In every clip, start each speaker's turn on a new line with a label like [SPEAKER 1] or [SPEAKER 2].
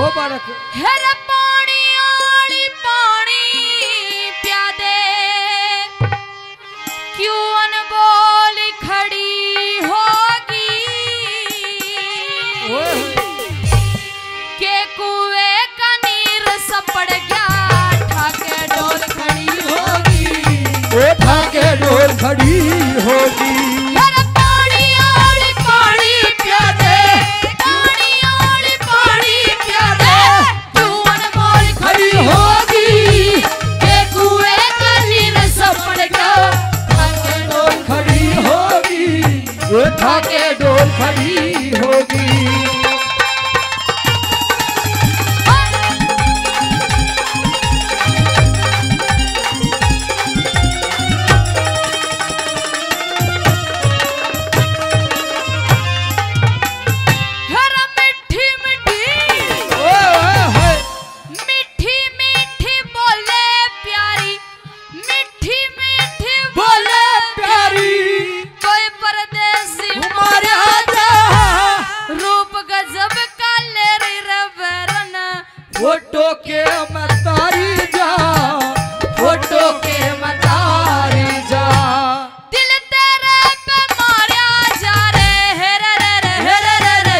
[SPEAKER 1] ओ बालक
[SPEAKER 2] हेर पानी आली पानी प्यादे क्यों अनबोल खड़ी होगी के कुएं का नीर सपड़ गया ठाके डोल खड़ी होगी
[SPEAKER 1] ओ ठाके डोल खड़ी होगी ठाके डोल खड़ी होगी फोटो के मतारी जा फोटो के मतारी जा
[SPEAKER 2] दिल तेरे पे मारा जा रे हेरे रे हेरे रे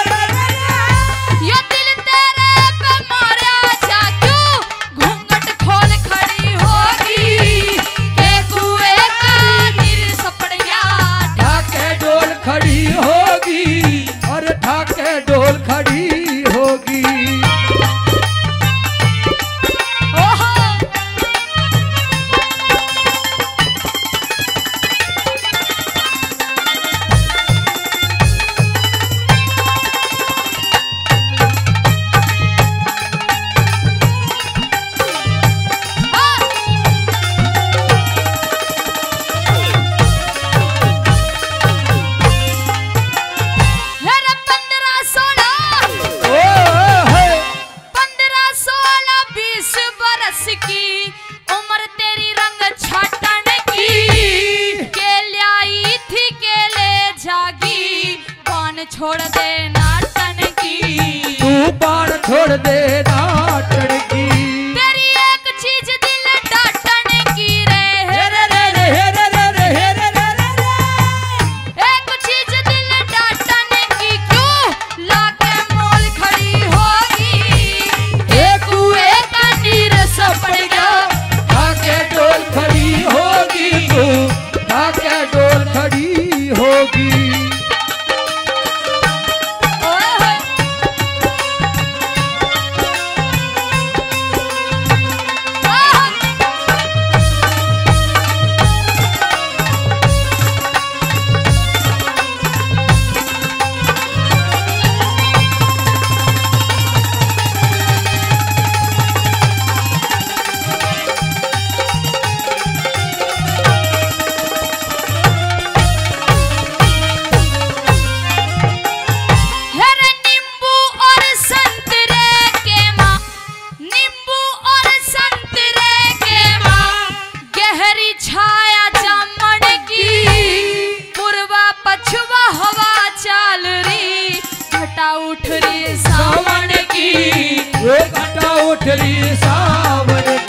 [SPEAKER 2] ये दिल तेरे पे मारा जा क्यों घूंघट खोल खड़ी होगी के कुएं का नीर सपड़ गया
[SPEAKER 1] ठाके डोल खड़ी होगी और ठाके डोल खड़ी होगी
[SPEAKER 2] की उम्र तेरी रंग छाटन की के लाई थी के ले जागी बाण छोड़ दे नाटन की
[SPEAKER 1] तू बाण छोड़ दे नाटन की
[SPEAKER 2] तेरी एक चीज दिल डाटन की रे
[SPEAKER 1] हेरे रे हेरे रे हेरे रे
[SPEAKER 2] एक चीज दिल डाटन की क्यों लाके मोल खड़ी होगी एक कुएं का नीर सपड़ गया
[SPEAKER 1] ठाके डोल खड़ी होगी तू ठाके डोल खड़ी होगी
[SPEAKER 2] छाया जामन की पूर्वा पछुआ हवा चाल रही घटा उठ रही सावन की
[SPEAKER 1] घटा उठ रही सावन